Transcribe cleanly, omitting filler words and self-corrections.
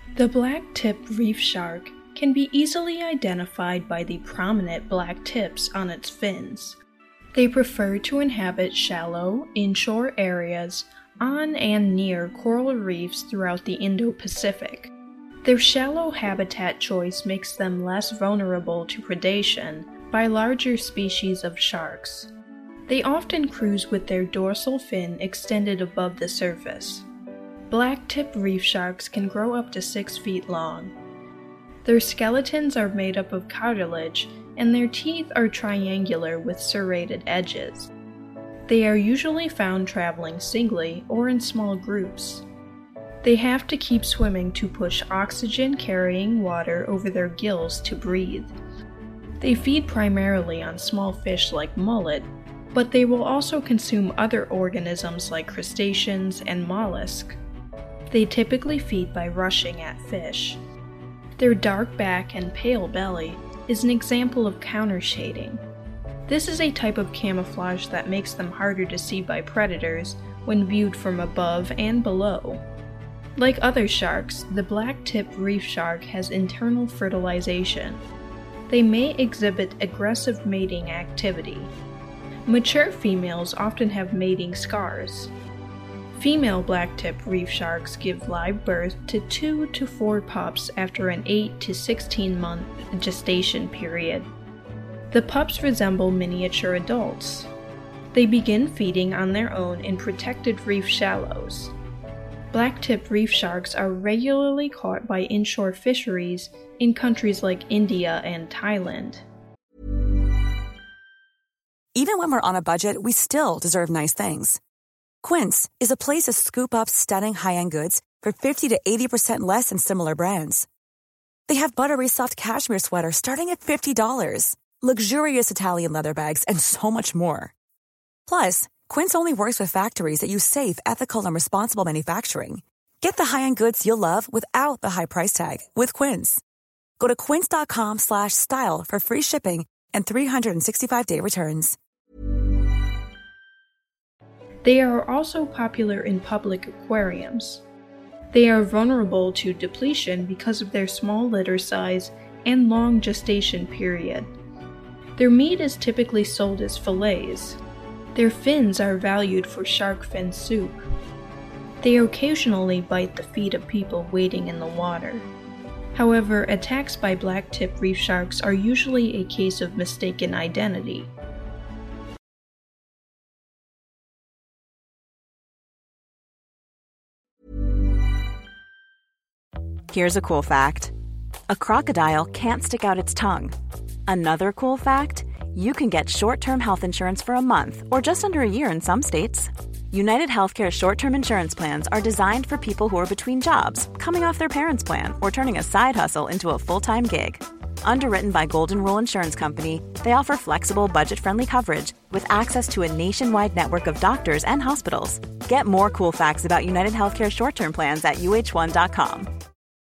The black-tip reef shark can be easily identified by the prominent black tips on its fins. They prefer to inhabit shallow, inshore areas on and near coral reefs throughout the Indo-Pacific. Their shallow habitat choice makes them less vulnerable to predation by larger species of sharks. They often cruise with their dorsal fin extended above the surface. Black-tip reef sharks can grow up to 6 feet long. Their skeletons are made up of cartilage, and their teeth are triangular with serrated edges. They are usually found traveling singly or in small groups. They have to keep swimming to push oxygen-carrying water over their gills to breathe. They feed primarily on small fish like mullet, but they will also consume other organisms like crustaceans and mollusks. They typically feed by rushing at fish. Their dark back and pale belly is an example of countershading. This is a type of camouflage that makes them harder to see by predators when viewed from above and below. Like other sharks, the black-tip reef shark has internal fertilization. They may exhibit aggressive mating activity. Mature females often have mating scars. Female black-tip reef sharks give live birth to 2 to 4 pups after an 8 to 16-month gestation period. The pups resemble miniature adults. They begin feeding on their own in protected reef shallows. Black-tip reef sharks are regularly caught by inshore fisheries in countries like India and Thailand. Even when we're on a budget, we still deserve nice things. Quince is a place to scoop up stunning high-end goods for 50 to 80% less than similar brands. They have buttery soft cashmere sweaters starting at $50, luxurious Italian leather bags, and so much more. Plus, Quince only works with factories that use safe, ethical, and responsible manufacturing. Get the high-end goods you'll love without the high price tag with Quince. Go to quince.com/style for free shipping and 365-day returns. They are also popular in public aquariums. They are vulnerable to depletion because of their small litter size and long gestation period. Their meat is typically sold as fillets. Their fins are valued for shark fin soup. They occasionally bite the feet of people wading in the water. However, attacks by black-tip reef sharks are usually a case of mistaken identity. Here's a cool fact. A crocodile can't stick out its tongue. Another cool fact, you can get short-term health insurance for a month or just under a year in some states. United Healthcare short-term insurance plans are designed for people who are between jobs, coming off their parents' plan, or turning a side hustle into a full-time gig. Underwritten by Golden Rule Insurance Company, they offer flexible, budget-friendly coverage with access to a nationwide network of doctors and hospitals. Get more cool facts about United Healthcare short-term plans at uh1.com.